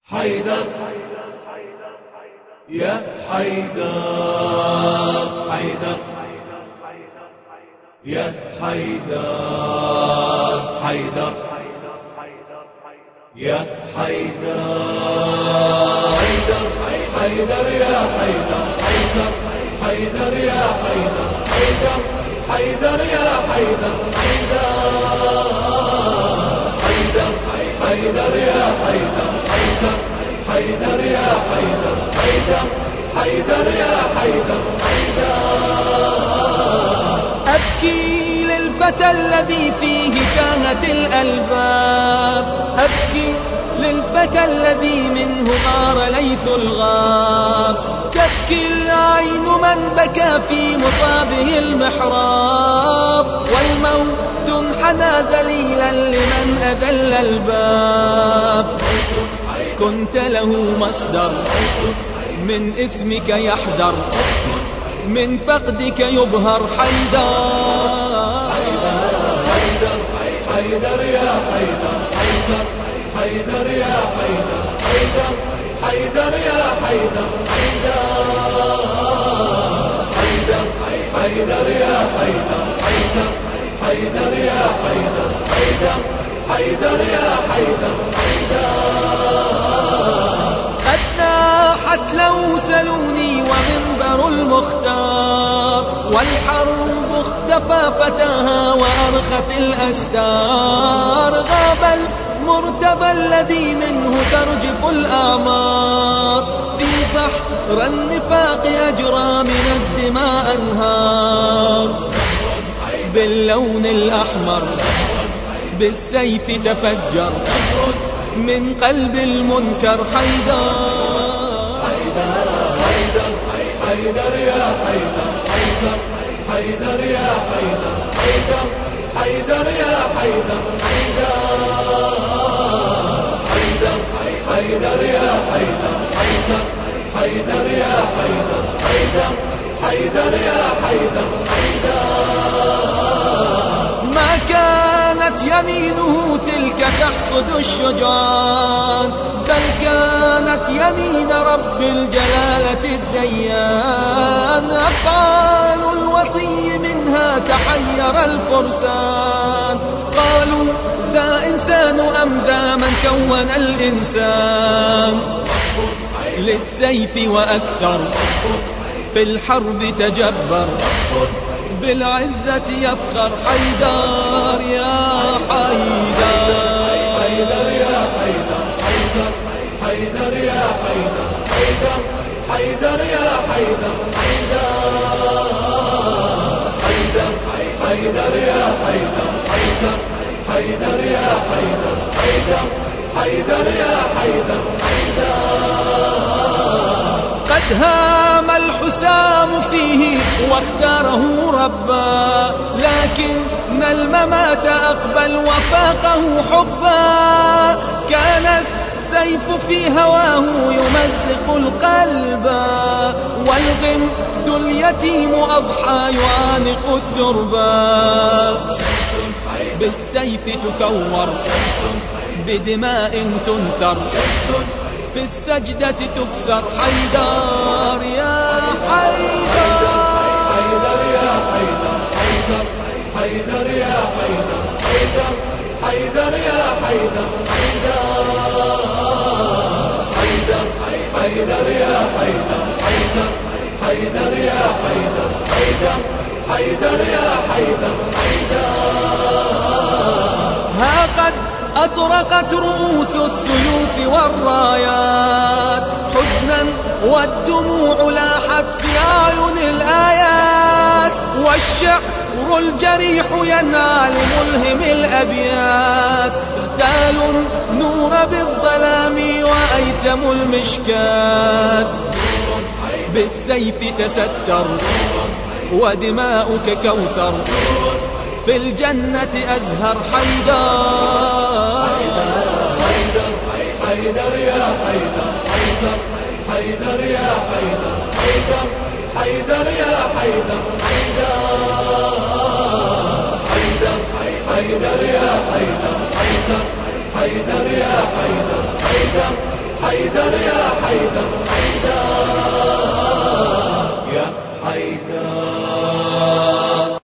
حيدر يا حيدر، حيدر يا حيدر، حيدر يا حيدر، حيدر حيدر يا حيدر، حيدر حيدر يا حيدر، حيدر حيدر يا حيدر، حيدر حيدر يا حيدر، حيدر حيدر يا حيدر، حيدر حيدر يا حيدر، أبكي للفتى الذي فيه تاهت الألباب، أبكي للفتى الذي منه غار ليث الغاب، تبكي العين من بكى في مصابه المحراب، والموت انحنى ذليلا لمن أذل الباب. كنت له مصدر من اسمك يحذر، من فقدك يبهر حيدر، حيدر حيدر يا حيدر، حيدر حيدر يا حيدر، حيدر حيدر يا حيدر، حيدر حيدر يا حيدر، حيدر حيدر يا حيدر، حيدر حيدر يا حيدر، قد ناحت لو سلوني ومنبر المختار، والحرب اختفى فتاها وأرخت الأستار، غاب المرتبى الذي منه ترجف الآمار، في صحر النفاق أجرى من الدماء أنهار، باللون الأحمر بالسيف تفجر من قلب المنكر حيدر، حيدر حيدر يا حيدر، حيدر حيدر يا حيدر، حيدر حيدر يا حيدر، حيدر حيدر يا حيدر، حيدر حيدر يا حيدر، حيدر حيدر يا حيدر، ما كانت يمينه تلك تحصد الشجعان، بل كانت يمين رب الجلالة الديان، أفعال الوصي منها تحير الفرسان، قالوا ذا إنسان أم ذا من كون الإنسان، للسيف وأكثر في الحرب تجبر، بالعزة يفخر حيدر يا حيدر، حيدر يا حيدر، حيدر حيدر يا حيدر، حيدر حيدر يا حيدر، حيدر حيدر يا حيدر، حيدر حيدر يا حيدر، حيدر حيدر يا حيدر، قد هام الحسام فيه واختاره ربا، لكن الممات أقبل وفاقه حبا، كان السيف في هواه يمزق القلب، والغمد اليتيم أضحى يعانق التربا، بالسيف تكور بدماء تنثر، في السجدة تكسر حيدر يا حيدر، حيدر يا حيدر، حيدر حيدر يا حيدر، حيدر حيدر يا حيدر، حيدر حيدر يا حيدر، حيدر حيدر يا حيدر، حيدر حيدر يا حيدر، ها قد أطرقت رؤوس السيوف والرايات حزنا، والدموع لاحت في أعين الآيات، والشعر الجريح ينال ملهم الأبيات، اغتالوا النور بالظلام وأيتموا المشكات، بالسيف تستر ودماؤك كوثر، في الجنة أزهر حيدر، حيدر يا حيدر، حيدر حيدر يا حيدر، حيدر حيدر يا حيدر، حيدر حيدر يا حيدر، حيدر حيدر يا حيدر، حيدر حيدر